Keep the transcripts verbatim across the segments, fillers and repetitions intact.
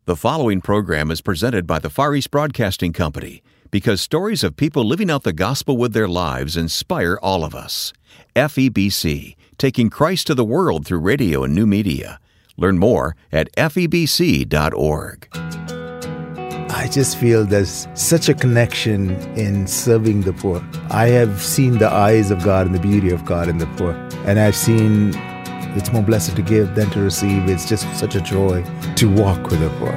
The following program is presented by the Far East Broadcasting Company because stories of people living out the gospel with their lives inspire all of us. F E B C, taking Christ to the world through radio and new media. Learn more at F E B C dot org. I just feel there's such a connection in serving the poor. I have seen the eyes of God and the beauty of God in the poor. And I've seen it's more blessed to give than to receive. It's just such a joy to walk with the poor.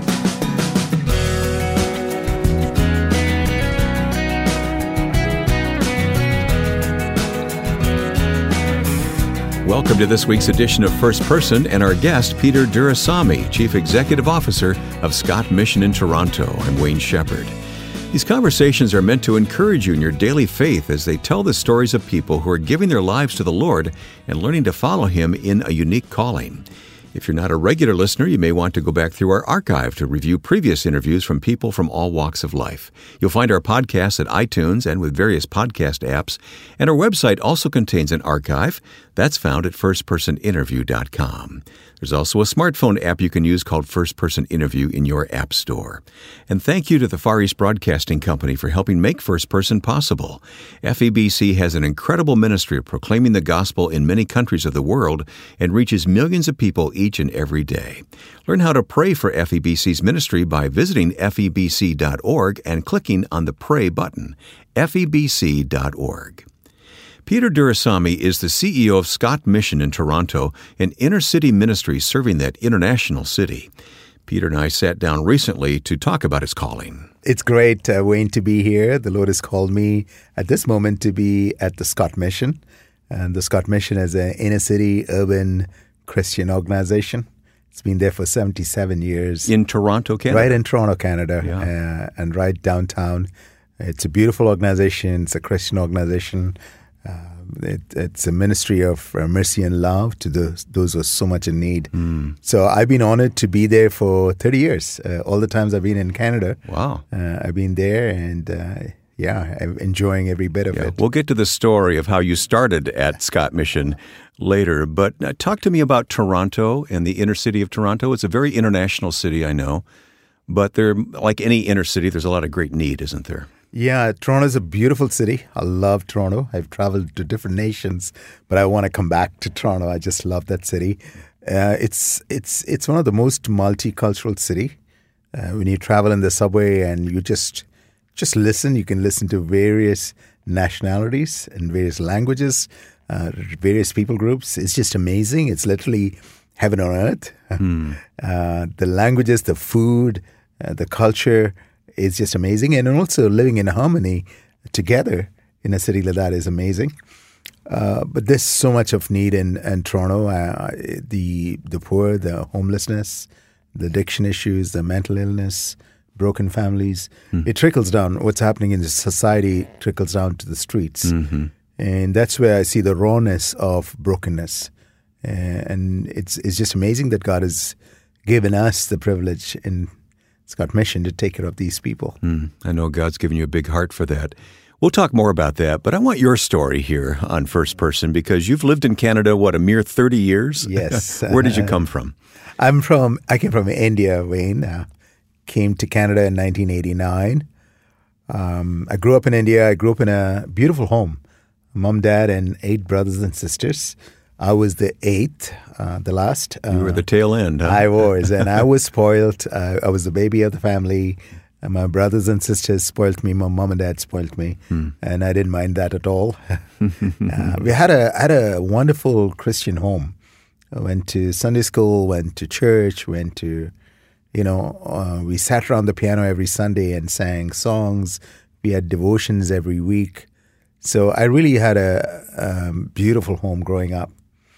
Welcome to this week's edition of First Person and our guest, Peter Durasamy, Chief Executive Officer of Scott Mission in Toronto. I'm Wayne Shepherd. These conversations are meant to encourage you in your daily faith as they tell the stories of people who are giving their lives to the Lord and learning to follow Him in a unique calling. If you're not a regular listener, you may want to go back through our archive to review previous interviews from people from all walks of life. You'll find our podcasts at iTunes and with various podcast apps, and our website also contains an archive. That's found at first person interview dot com. There's also a smartphone app you can use called First Person Interview in your app store. And thank you to the Far East Broadcasting Company for helping make First Person possible. F E B C has an incredible ministry of proclaiming the gospel in many countries of the world and reaches millions of people each and every day. Learn how to pray for F E B C's ministry by visiting F E B C dot org and clicking on the Pray button, F E B C dot org. Peter Durasamy is the C E O of Scott Mission in Toronto, an inner-city ministry serving that international city. Peter and I sat down recently to talk about his calling. It's great, uh, Wayne, to be here. The Lord has called me at this moment to be at the Scott Mission. And the Scott Mission is an inner-city, urban Christian organization. It's been there for seventy-seven years. In Toronto, Canada? Right in Toronto, Canada, yeah. uh, and right downtown. It's a beautiful organization. It's a Christian organization. Uh, it, it's a ministry of uh, mercy and love to those, those who are so much in need. Mm. So I've been honored to be there for thirty years. Uh, all the times I've been in Canada. Wow. Uh, I've been there and, uh, yeah, I'm enjoying every bit of yeah, it. We'll get to the story of how you started at Scott Mission later, but uh, talk to me about Toronto and the inner city of Toronto. It's a very international city, I know, but there, like any inner city, there's a lot of great need, isn't there? Yeah, Toronto is a beautiful city. I love Toronto. I've traveled to different nations, but I want to come back to Toronto. I just love that city. Uh, it's it's it's one of the most multicultural city. Uh, when you travel in the subway and you just just listen, you can listen to various nationalities and various languages, uh, various people groups. It's just amazing. It's literally heaven on earth. Hmm. Uh, the languages, the food, uh, the culture. It's just amazing. And also living in harmony together in a city like that is amazing. Uh, but there's so much of need in, in Toronto. Uh, the the poor, the homelessness, the addiction issues, the mental illness, broken families. Mm. It trickles down. What's happening in the society trickles down to the streets. Mm-hmm. And that's where I see the rawness of brokenness. Uh, and it's it's just amazing that God has given us the privilege in Scott Mission to take care of these people. Mm, I know God's given you a big heart for that. We'll talk more about that, but I want your story here on First Person because you've lived in Canada, what, a mere thirty years? Yes. Where did you come from? I'm from, I came from India, Wayne. Uh, came to Canada in nineteen eighty-nine. Um, I grew up in India. I grew up in a beautiful home. Mom, dad, and eight brothers and sisters. I was the eighth, uh, the last. Uh, you were the tail end, huh? I was, and I was spoiled. Uh, I was the baby of the family. And my brothers and sisters spoiled me. My mom and dad spoiled me, hmm. and I didn't mind that at all. uh, we had a had a wonderful Christian home. I went to Sunday school, went to church, went to, you know, uh, we sat around the piano every Sunday and sang songs. We had devotions every week. So I really had a um, beautiful home growing up.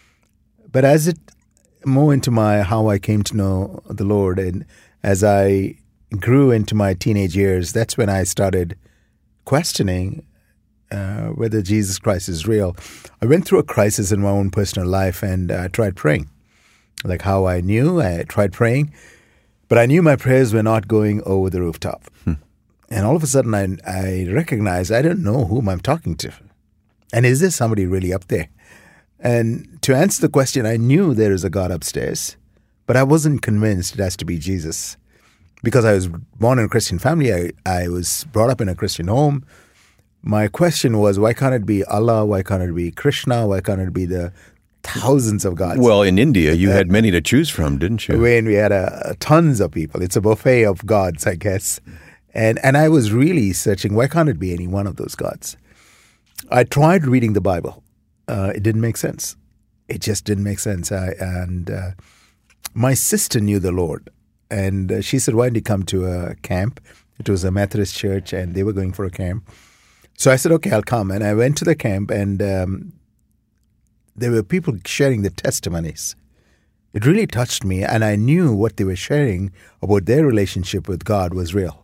But as it more into my how I came to know the Lord, and as I grew into my teenage years, that's when I started questioning uh, whether Jesus Christ is real. I went through a crisis in my own personal life, and I uh, tried praying. Like how I knew, I tried praying, but I knew my prayers were not going over the rooftop. Hmm. And all of a sudden, I, I recognized I don't know whom I'm talking to. And is there somebody really up there? And to answer the question, I knew there is a God upstairs, but I wasn't convinced it has to be Jesus. Because I was born in a Christian family, I, I was brought up in a Christian home. My question was, why can't it be Allah? Why can't it be Krishna? Why can't it be the thousands of gods? Well, in India, you uh, had many to choose from, didn't you? When we had uh, tons of people. It's a buffet of gods, I guess. And and I was really searching, why can't it be any one of those gods? I tried reading the Bible. Uh, it didn't make sense. It just didn't make sense. I, and uh, my sister knew the Lord. And uh, she said, why don't you come to a camp? It was a Methodist church, and they were going for a camp. So I said, okay, I'll come. And I went to the camp, and um, there were people sharing their testimonies. It really touched me, and I knew what they were sharing about their relationship with God was real.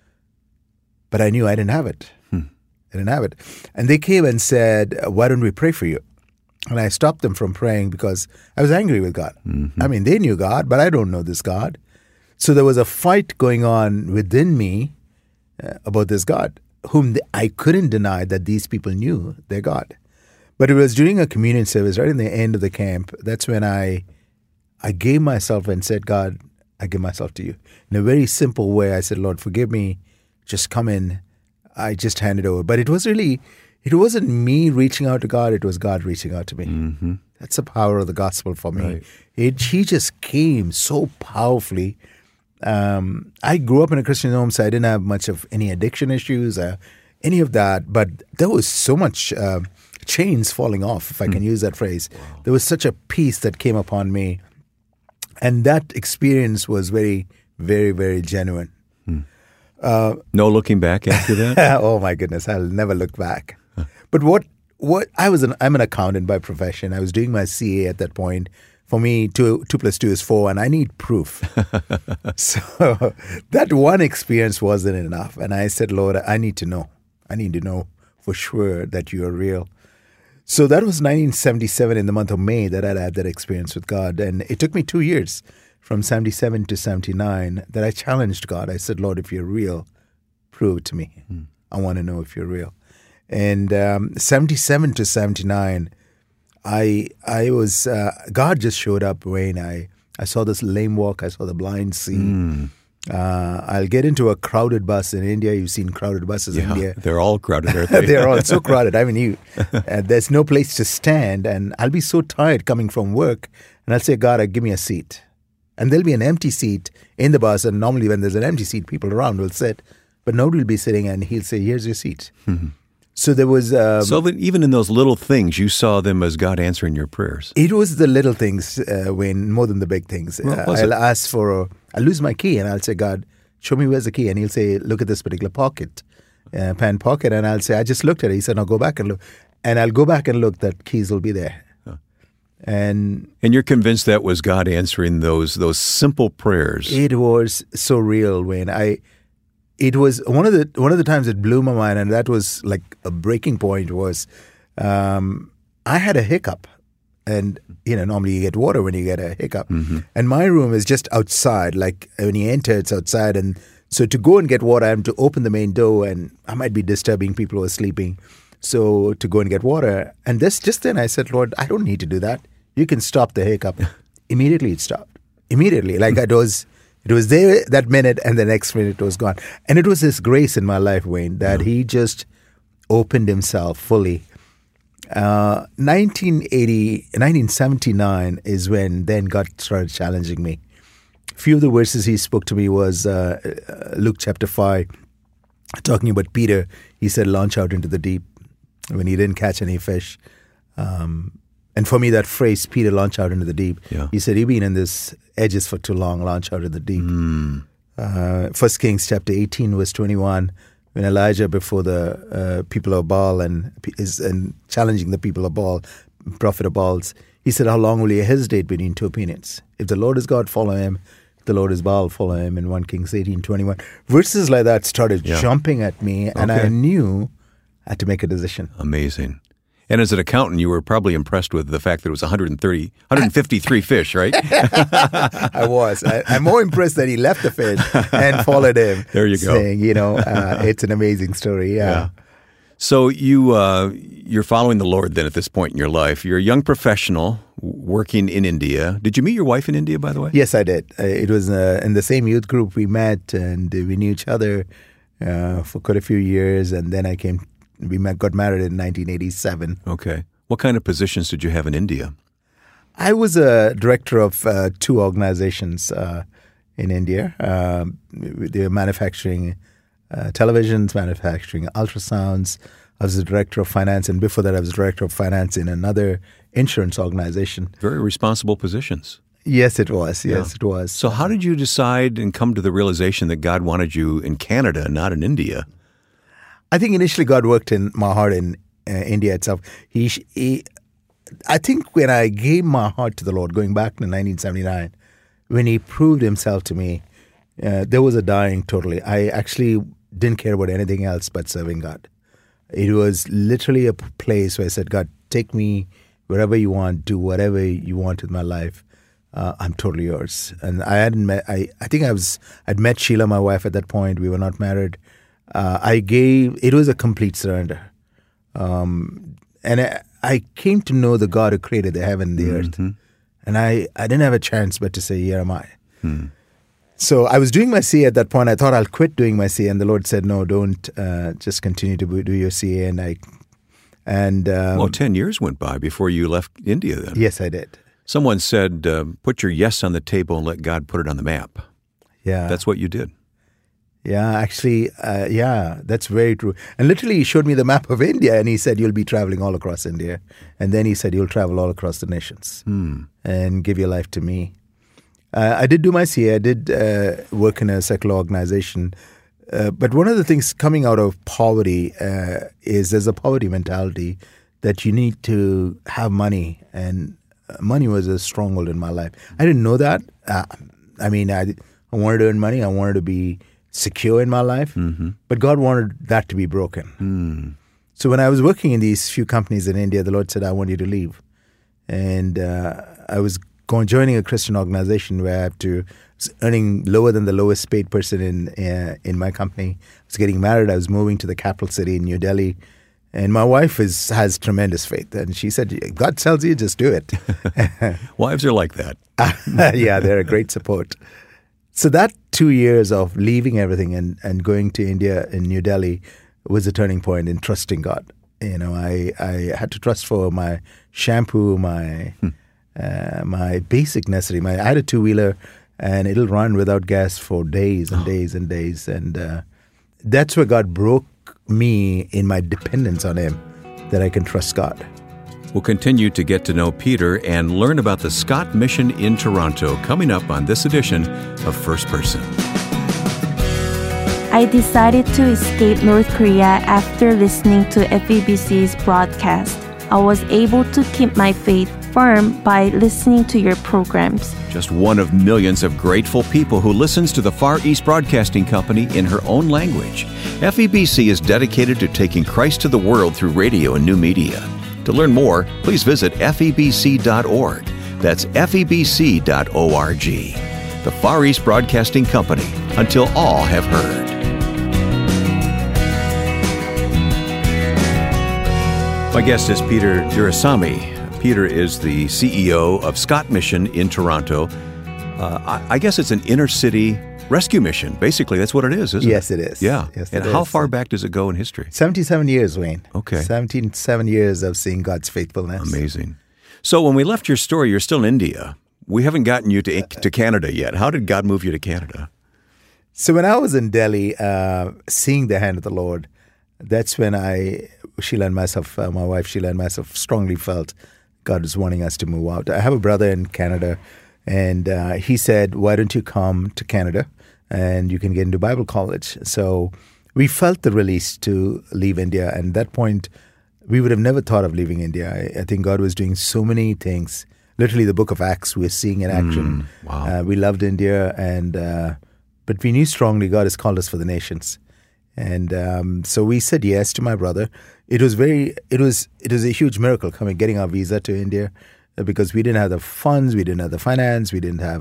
But I knew I didn't have it. Hmm. I didn't have it. And they came and said, why don't we pray for you? And I stopped them from praying because I was angry with God. Mm-hmm. I mean, they knew God, but I don't know this God. So there was a fight going on within me uh, about this God, whom I couldn't deny that these people knew their God. But it was during a communion service, right in the end of the camp, that's when I I gave myself and said, God, I give myself to you. In a very simple way, I said, Lord, forgive me, just come in. I just handed over. But it was really, it wasn't me reaching out to God, it was God reaching out to me. Mm-hmm. That's the power of the gospel for me. Right. It, he just came so powerfully. Um, I grew up in a Christian home, so I didn't have much of any addiction issues, uh, any of that. But there was so much uh, chains falling off, if I can mm. use that phrase. Wow. There was such a peace that came upon me. And that experience was very, very, very genuine. Mm. Uh, no looking back after that? Oh, my goodness. I'll never look back. Huh. But what, what I was an, I'm an accountant by profession. I was doing my C A at that point. For me, two, two plus two is four, and I need proof. So that one experience wasn't enough. And I said, Lord, I need to know. I need to know for sure that you are real. So that was nineteen seventy-seven in the month of May that I had that experience with God. And it took me two years, from seventy-seven to seventy-nine, that I challenged God. I said, Lord, if you're real, prove it to me. Mm. I want to know if you're real. And um, seventy-seven to seventy-nine, I I was, uh, God just showed up when I, I saw this lame walk, I saw the blind see. Mm. Uh, I'll get into a crowded bus in India. You've seen crowded buses yeah, in India. They're all crowded, aren't they? They're all so crowded. I mean, you, uh, there's no place to stand, and I'll be so tired coming from work, and I'll say, God, give me a seat. And there'll be an empty seat in the bus, and normally when there's an empty seat, people around will sit, but nobody will be sitting, and he'll say, here's your seat. Mm-hmm. So there was... Um, so that even in those little things, you saw them as God answering your prayers. It was the little things, uh, when more than the big things. Well, uh, I'll it? ask for... A, I'll lose my key, and I'll say, God, show me where's the key. And he'll say, look at this particular pocket, uh, pen pocket. And I'll say, I just looked at it. He said, no, go back and look. And I'll go back and look, that keys will be there. Huh. And and you're convinced that was God answering those those simple prayers. It was so real, Wayne. I... It was one of the one of the times it blew my mind, and that was like a breaking point. Was um, I had a hiccup, and you know normally you get water when you get a hiccup, mm-hmm. and my room is just outside. Like when you enter, it's outside, and so to go and get water, I have to open the main door, and I might be disturbing people who are sleeping. So to go and get water, and this just then I said, Lord, I don't need to do that. You can stop the hiccup. Immediately it stopped. Immediately, like it was. It was there that minute, and the next minute it was gone. And it was His grace in my life, Wayne, that yeah. He just opened Himself fully. Uh, nineteen eighty, nineteen seventy-nine is when then God started challenging me. A few of the verses He spoke to me was uh, Luke chapter five, talking about Peter. He said, launch out into the deep, when he didn't catch any fish. Um, and for me, that phrase, Peter, launch out into the deep, yeah. He said, you've been in this edges for too long, launch out of the deep. Mm. Uh, First Kings chapter eighteen, verse twenty-one, when Elijah before the uh, people of Baal and is and challenging the people of Baal, prophet of Baal's, he said, how long will you hesitate between two opinions? If the Lord is God, follow Him. If the Lord is Baal, follow Him. In First Kings eighteen, twenty-one. Verses like that started yeah. jumping at me, and okay. I knew I had to make a decision. Amazing. And as an accountant, you were probably impressed with the fact that it was one hundred thirty, one hundred fifty-three fish, right? I was. I, I'm more impressed that he left the fish and followed him. There you go. Saying, you know, uh, it's an amazing story. Yeah. yeah. So you, uh, you're following the Lord then at this point in your life. You're a young professional working in India. Did you meet your wife in India, by the way? Yes, I did. Uh, it was uh, in the same youth group we met, and we knew each other uh, for quite a few years. And then I came, we met, got married in nineteen eighty-seven. Okay. What kind of positions did you have in India? I was a director of uh, two organizations uh, in India. Uh, they were manufacturing uh, televisions, manufacturing ultrasounds. I was the director of finance, and before that I was director of finance in another insurance organization. Very responsible positions. Yes, it was. Yes, yeah. it was. So how did you decide and come to the realization that God wanted you in Canada, not in India? I think initially God worked in my heart in uh, India itself. He, he, I think when I gave my heart to the Lord, going back to nineteen seventy-nine, when He proved Himself to me, uh, there was a dying totally. I actually didn't care about anything else but serving God. It was literally a place where I said, God, take me wherever you want, do whatever you want with my life. Uh, I'm totally yours. And I hadn't met, I, I think I was, I'd met Sheila, my wife, at that point. We were not married. Uh, I gave, it was a complete surrender. Um, and I, I came to know the God who created the heaven and the mm-hmm. earth. And I, I didn't have a chance but to say, here am I. Hmm. So I was doing my C A at that point. I thought I'll quit doing my C A, and the Lord said, "No, don't. Uh, just continue to do your C A." And I, and um, well, ten years went by before you left India. Then yes, I did. Someone said, uh, "Put your yes on the table and let God put it on the map." Yeah, that's what you did. Yeah, actually, uh, yeah, that's very true. And literally, He showed me the map of India, and He said, "You'll be traveling all across India." And then He said, "You'll travel all across the nations hmm. and give your life to me." Uh, I did do my C A. I did uh, work in a secular organization. Uh, but one of the things coming out of poverty uh, is there's a poverty mentality that you need to have money. And money was a stronghold in my life. I didn't know that. Uh, I mean, I, I wanted to earn money. I wanted to be secure in my life. Mm-hmm. But God wanted that to be broken. Mm. So when I was working in these few companies in India, the Lord said, I want you to leave. And uh, I was Going, joining a Christian organization where I have to earning lower than the lowest paid person in uh, in my company. I was getting married. I was moving to the capital city in New Delhi, and my wife is has tremendous faith, and she said, "God tells you, just do it." Wives are like that. Yeah, they're a great support. So that two years of leaving everything and, and going to India in New Delhi was a turning point in trusting God. You know, I I had to trust for my shampoo, my. Hmm. Uh, my basic necessity. My, I had a two-wheeler, and it'll run without gas for days and oh. days and days. And uh, that's where God broke me in my dependence on Him, that I can trust God. We'll continue to get to know Peter and learn about the Scott Mission in Toronto coming up on this edition of First Person. I decided to escape North Korea after listening to F E B C's broadcast. I was able to keep my faith firm by listening to your programs. Just one of millions of grateful people who listens to the Far East Broadcasting Company in her own language. F E B C is dedicated to taking Christ to the world through radio and new media. To learn more, please visit F E B C dot org. That's F E B C dot org. The Far East Broadcasting Company, until all have heard. My guest is Peter Durasamy. Peter is the C E O of Scott Mission in Toronto. Uh, I, I guess it's an inner city rescue mission. Basically, that's what it is, isn't yes, it? Yes, it is. Yeah. Yes, and it how is. far back does it go in history? seventy-seven years, Wayne. Okay. seventy-seven years of seeing God's faithfulness. Amazing. So when we left your story, you're still in India. We haven't gotten you to, to Canada yet. How did God move you to Canada? So when I was in Delhi, uh, seeing the hand of the Lord, that's when I, Sheila and myself, uh, my wife Sheila and myself, strongly felt God was wanting us to move out. I have a brother in Canada, and uh, he said, why don't you come to Canada and you can get into Bible college? So we felt the release to leave India. And at that point, we would have never thought of leaving India. I, I think God was doing so many things. Literally, the book of Acts we're seeing in action. Mm, wow. Uh, we loved India, and uh, but we knew strongly God has called us for the nations. And um, so we said yes to my brother. It was very, it was, it was a huge miracle coming, getting our visa to India, uh, because we didn't have the funds, we didn't have the finance, we didn't have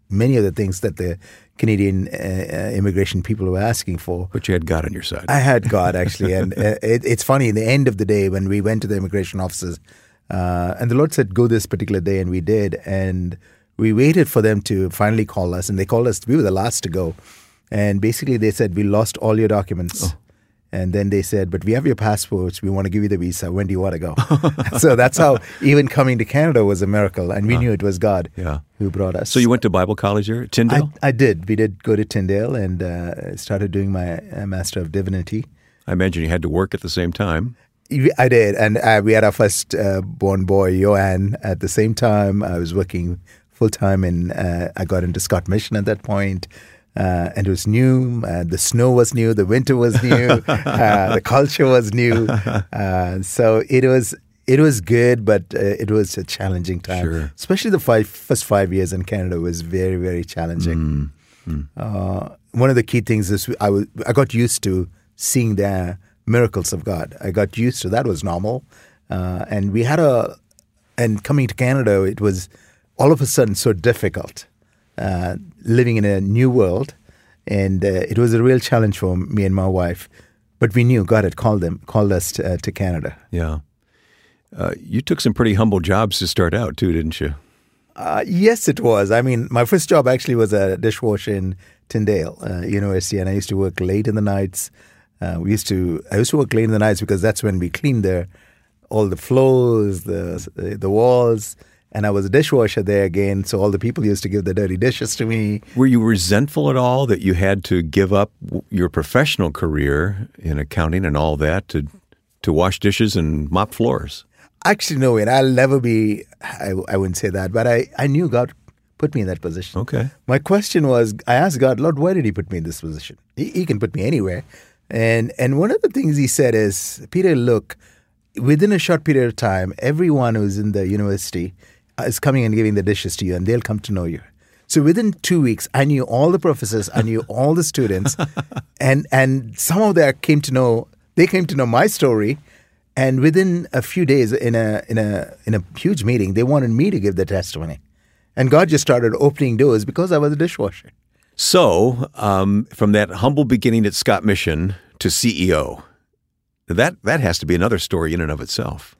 many of the things that the Canadian uh, immigration people were asking for. But you had God on your side. I had God, actually. And uh, it, it's funny, in the end of the day, when we went to the immigration officers, uh, and the Lord said, go this particular day, and we did. And we waited for them to finally call us, and they called us. We were the last to go. And basically they said, we lost all your documents. Oh. And then they said, but we have your passports. We want to give you the visa. When do you want to go? So that's how even coming to Canada was a miracle. And we huh. knew it was God yeah. who brought us. So you went to Bible college here at Tyndale? I, I did. We did go to Tyndale and uh, started doing my uh, Master of Divinity. I imagine you had to work at the same time. I did. And uh, we had our first uh, born boy, Johan, at the same time. I was working full-time and uh, I got into Scott Mission at that point. Uh, and it was new. Uh, the snow was new. The winter was new. uh, the culture was new. Uh, so it was it was good, but uh, it was a challenging time. Sure. Especially the five, first five years in Canada was very, very challenging. Mm-hmm. Uh, one of the key things is I, was, I got used to seeing the miracles of God. I got used to that. Was normal. Uh, and we had a, and coming to Canada, it was all of a sudden so difficult. Uh, living in a new world, and uh, it was a real challenge for me and my wife. But we knew God had called them, called us to, uh, to Canada. Yeah, uh, you took some pretty humble jobs to start out too, didn't you? Uh, yes, it was. I mean, my first job actually was a dishwasher in Tyndale uh, University, and I used to work late in the nights. Uh, we used to, I used to work late in the nights because that's when we cleaned the all the floors, the the walls. And I was a dishwasher there again, so all the people used to give the dirty dishes to me. Were you resentful at all that you had to give up your professional career in accounting and all that to to wash dishes and mop floors? Actually, no, and I'll never be, I, I wouldn't say that, but I, I knew God put me in that position. Okay. My question was, I asked God, Lord, why did he put me in this position? He, he can put me anywhere. And And one of the things he said is, Peter, look, within a short period of time, everyone who's in the university is coming and giving the dishes to you, and they'll come to know you. So within two weeks, I knew all the professors, I knew all the students, and and some of them came to know. They came to know my story, and within a few days, in a in a in a huge meeting, they wanted me to give the testimony, and God just started opening doors because I was a dishwasher. So, um, from that humble beginning at Scott Mission to C E O, that that has to be another story in and of itself.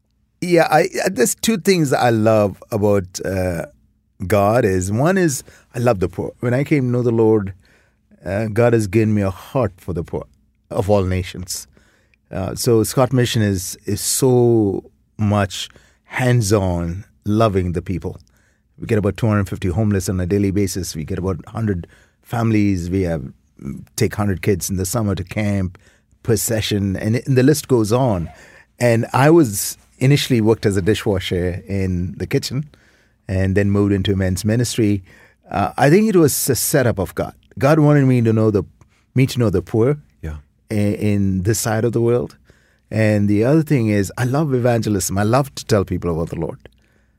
Yeah, I, there's two things I love about uh, God. Is one is I love the poor. When I came to know the Lord, uh, God has given me a heart for the poor of all nations. Uh, so Scott Mission is is so much hands-on, loving the people. We get about two hundred fifty homeless on a daily basis. We get about one hundred families. We have take one hundred kids in the summer to camp per session, and, and the list goes on. And I was initially worked as a dishwasher in the kitchen and then moved into men's ministry. Uh, I think it was a setup of God. God wanted me to know the me to know the poor yeah. in, in this side of the world. And the other thing is I love evangelism. I love to tell people about the Lord.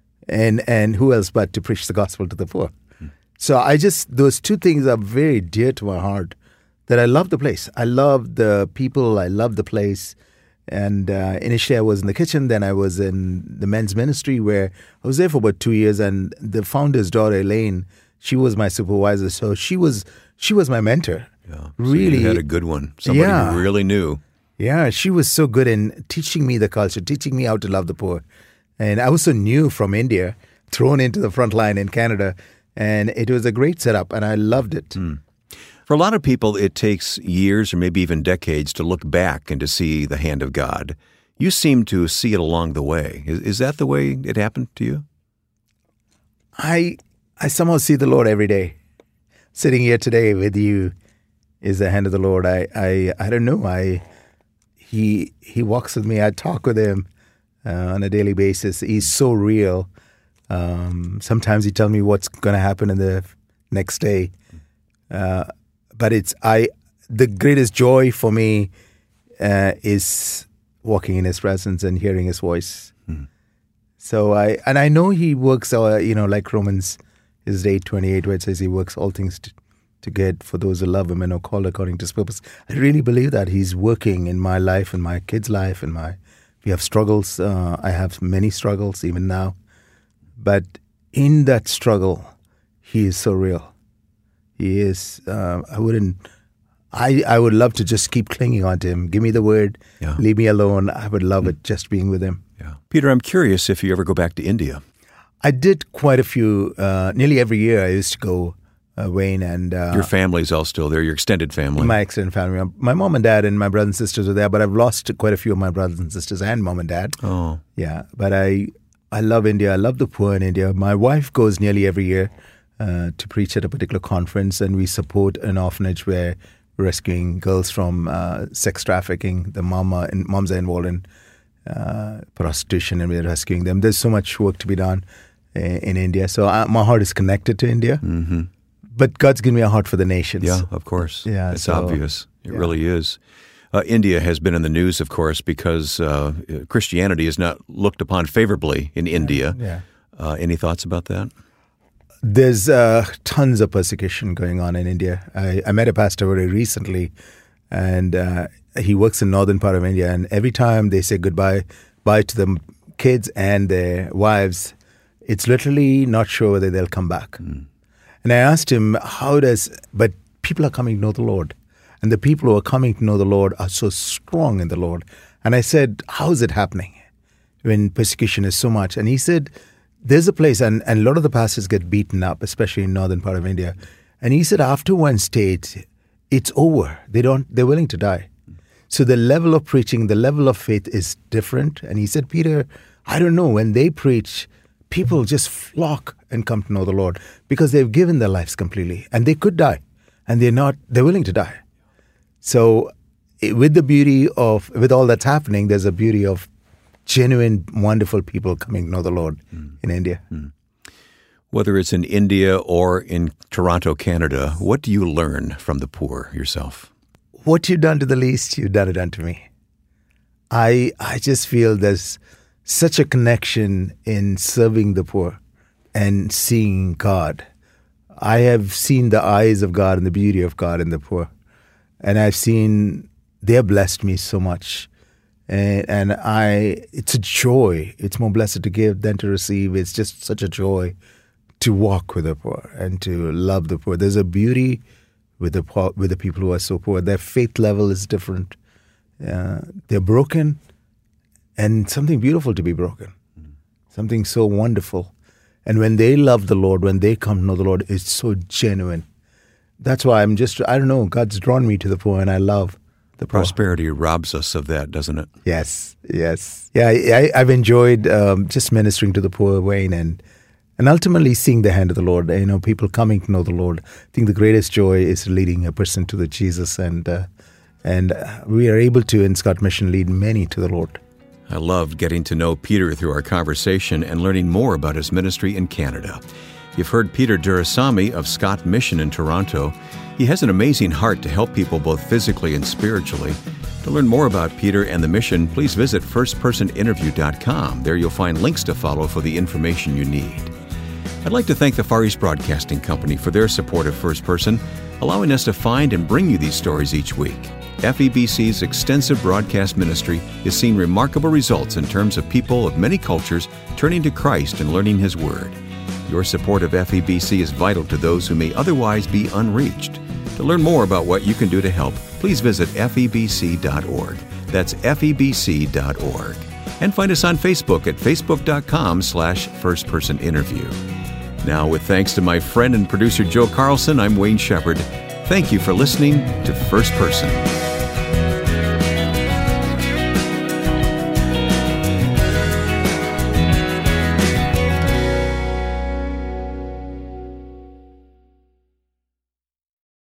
And and who else but to preach the gospel to the poor. Hmm. So I just, those two things are very dear to my heart, that I love the place. I love the people. I love the place. And uh, initially I was in the kitchen, then I was in the men's ministry where I was there for about two years. And the founder's daughter, Elaine, she was my supervisor. So she was she was my mentor. Yeah. So really you had a good one. Somebody yeah. who really knew. Yeah, she was so good in teaching me the culture, teaching me how to love the poor. And I was so new from India, thrown into the front line in Canada. And it was a great setup, and I loved it. Mm. For a lot of people, it takes years or maybe even decades to look back and to see the hand of God. You seem to see it along the way. Is, is that the way it happened to you? I I somehow see the Lord every day. Sitting here today with you is the hand of the Lord. I I, I don't know. I he he walks with me. I talk with him uh, on a daily basis. He's so real. Um, sometimes he tells me what's going to happen in the next day. Uh, But it's I. The greatest joy for me uh, is walking in His presence and hearing His voice. Mm. So I and I know He works. Uh, you know, like Romans is eight twenty eight, where it says He works all things to, to get for those who love Him and are called according to His purpose. I really believe that He's working in my life and my kids' life, and my. We have struggles. Uh, I have many struggles even now, but in that struggle, he is so real. He is, uh, I wouldn't, I, I would love to just keep clinging on to him. Give me the word, yeah. leave me alone. I would love mm. it just being with him. Yeah. Peter, I'm curious if you ever go back to India. I did quite a few, uh, nearly every year I used to go, uh, Wayne. and uh, Your family's all still there, your extended family? My extended family. My mom and dad and my brothers and sisters are there, but I've lost quite a few of my brothers and sisters and mom and dad. Oh. Yeah, but I, I love India. I love the poor in India. My wife goes nearly every year uh, to preach at a particular conference, and we support an orphanage where we're rescuing girls from uh, sex trafficking. The mama and moms are involved in uh, prostitution, and we're rescuing them. There's so much work to be done in India. So I, my heart is connected to India. Mm-hmm. But God's given me a heart for the nations. Yeah, of course. Yeah, it's so, obvious. It yeah. really is. Uh, India has been in the news, of course, because uh, Christianity is not looked upon favorably in India. Yeah. Uh, any thoughts about that? There's uh, tons of persecution going on in India. I, I met a pastor very recently, and uh, he works in northern part of India. And every time they say goodbye, bye to the kids and their wives, it's literally not sure whether they'll come back. Mm. And I asked him, how does, but people are coming to know the Lord. And the people who are coming to know the Lord are so strong in the Lord. And I said, how is it happening when persecution is so much? And he said, there's a place, and, and a lot of the pastors get beaten up, especially in northern part of India. And he said, after one stage, it's over. They don't, they're willing to die. So the level of preaching, the level of faith is different. And he said, Peter, I don't know, when they preach, people just flock and come to know the Lord because they've given their lives completely, and they could die, and they're not, they're willing to die. So with the beauty of, with all that's happening, there's a beauty of genuine, wonderful people coming to know the Lord mm. in India. Mm. Whether it's in India or in Toronto, Canada, what do you learn from the poor yourself? What you've done to the least, you've done it unto me. I I just feel there's such a connection in serving the poor and seeing God. I have seen the eyes of God and the beauty of God in the poor. And I've seen, they have blessed me so much. And, and I, it's a joy. It's more blessed to give than to receive. It's just such a joy to walk with the poor and to love the poor. There's a beauty with the poor, with the people who are so poor. Their faith level is different. Uh, they're broken, and something beautiful to be broken, mm. something so wonderful. And when they love the Lord, when they come to know the Lord, it's so genuine. That's why I'm just, I don't know, God's drawn me to the poor, and I love the poor. Prosperity robs us of that, doesn't it? Yes, yes. Yeah, I, I've enjoyed um, just ministering to the poor, Wayne, and and ultimately seeing the hand of the Lord. You know, people coming to know the Lord. I think the greatest joy is leading a person to the Jesus, and uh, and we are able to, in Scott Mission, lead many to the Lord. I loved getting to know Peter through our conversation and learning more about his ministry in Canada. You've heard Peter Durasamy of Scott Mission in Toronto. He has an amazing heart to help people both physically and spiritually. To learn more about Peter and the mission, please visit first person interview dot com. There you'll find links to follow for the information you need. I'd like to thank the Far East Broadcasting Company for their support of First Person, allowing us to find and bring you these stories each week. F E B C's extensive broadcast ministry has seen remarkable results in terms of people of many cultures turning to Christ and learning His Word. Your support of F E B C is vital to those who may otherwise be unreached. To learn more about what you can do to help, please visit F E B C dot org. That's F E B C dot org. And find us on Facebook at facebook dot com slash first person interview. Now, with thanks to my friend and producer Joe Carlson, I'm Wayne Shepherd. Thank you for listening to First Person.